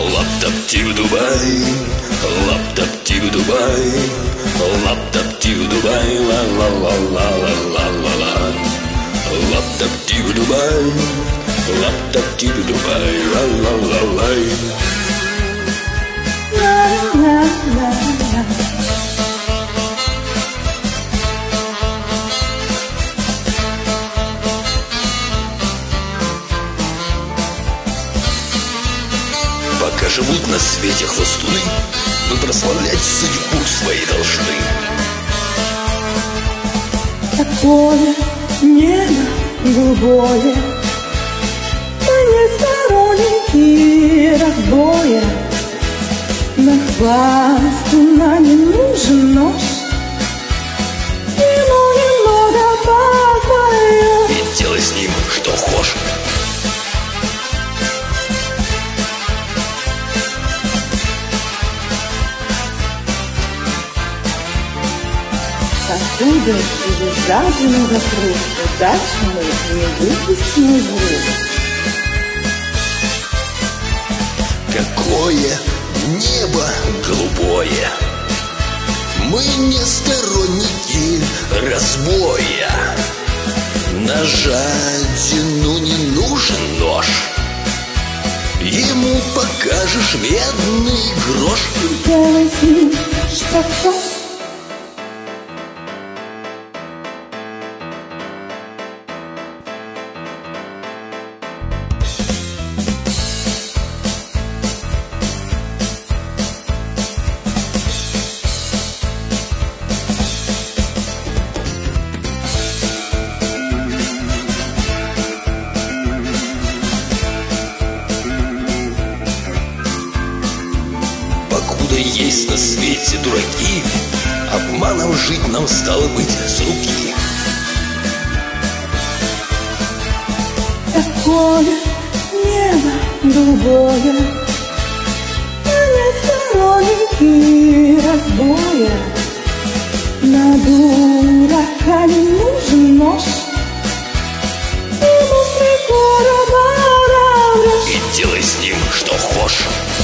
Лап-тап-тиу-дубай, лап-тап-тиу-дубай, лап-тап-тиу-дубай, ла-ла-ла-ла-ла-ла-ла-ла. Лап-тап-тиу-дубай, лап-тап-тиу-дубай, ла-ла-ла-лай. Пока живут на свете хвостуны, мы прославлять судьбу своей должны. Такое небо голубое, мы не сторонники разбоя. На хвост ума не нужен нож, ему немного покоя. И делай с ним, что хочешь. Оттуда или сзади на вокруг, удачи мы не выпустим из рук. Какое небо голубое, мы не сторонники разбоя. На жадину не нужен нож, ему покажешь медный грош. Делай с ним, что хочешь. Покуда есть на свете дураки, обманом жить нам стало быть с руки. Такое небо голубое, мы не сторонники разбоя. На дурака не нужен нож, ему с города. И делай с ним, что хочешь.